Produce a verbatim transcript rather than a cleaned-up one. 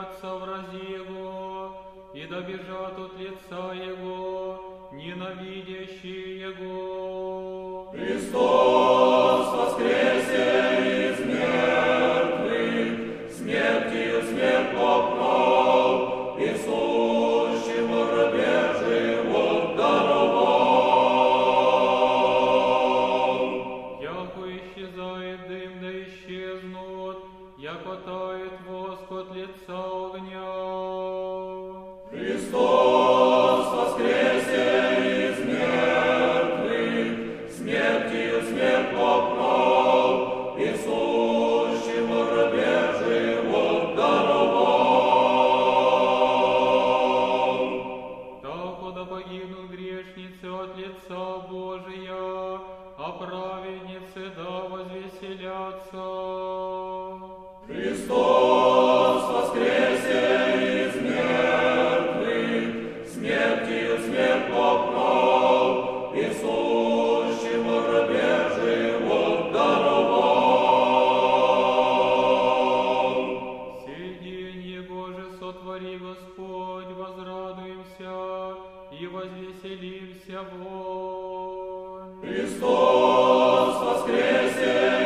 боятся врази Его, и да бежат от лица Его, ненавидящие Его. Христос воскресе из мертвых, смертью смерть попрал, и сущим в гробе живот даровал. Яко исчезает дым, да исчезнут, яко тает воск от лица огня. Христос воскресе из мертвых, смертью смерть попрал, и сущим в гробе живот даровал. Так да погибнут грешницы от лица Божия, а праведницы да возвеселятся. Христос воскресе из мертвых, смертью смерть попрал, и сущим в гробе живот даровал. Сей день Его же сотвори Господь, возрадуемся и возвеселимся вон. Христос воскресе